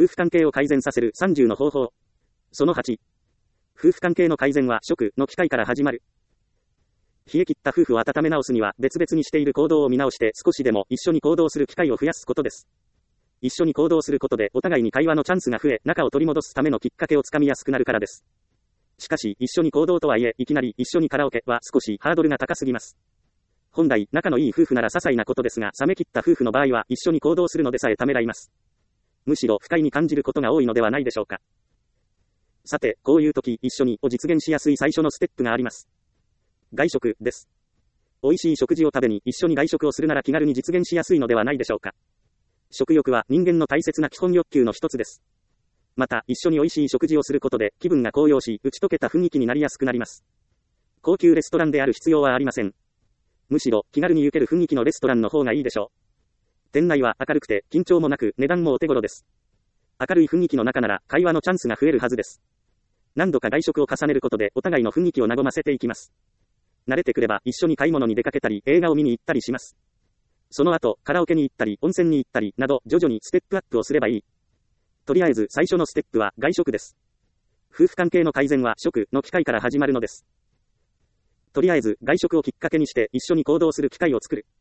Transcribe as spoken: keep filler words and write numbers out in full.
夫婦関係を改善させるさんじゅうの方法。そのはち。夫婦関係の改善は食の機会から始まる。冷え切った夫婦を温め直すには別々にしている行動を見直して少しでも一緒に行動する機会を増やすことです。一緒に行動することでお互いに会話のチャンスが増え、仲を取り戻すためのきっかけをつかみやすくなるからです。しかし、一緒に行動とはいえ、いきなり一緒にカラオケは少しハードルが高すぎます。本来、仲のいい夫婦なら些細なことですが、冷め切った夫婦の場合は一緒に行動するのでさえためらいます。むしろ不快に感じることが多いのではないでしょうか。さて、こういう時、一緒にを実現しやすい最初のステップがあります。外食です。美味しい食事を食べに一緒に外食をするなら気軽に実現しやすいのではないでしょうか。食欲は人間の大切な基本欲求の一つです。また、一緒に美味しい食事をすることで気分が高揚し、打ち解けた雰囲気になりやすくなります。高級レストランである必要はありません。むしろ、気軽に行ける雰囲気のレストランの方がいいでしょう。店内は明るくて、緊張もなく、値段もお手頃です。明るい雰囲気の中なら、会話のチャンスが増えるはずです。何度か外食を重ねることで、お互いの雰囲気を和ませていきます。慣れてくれば、一緒に買い物に出かけたり、映画を見に行ったりします。その後、カラオケに行ったり、温泉に行ったり、など、徐々にステップアップをすればいい。とりあえず、最初のステップは、外食です。夫婦関係の改善は、食の機会から始まるのです。とりあえず、外食をきっかけにして、一緒に行動する機会を作る。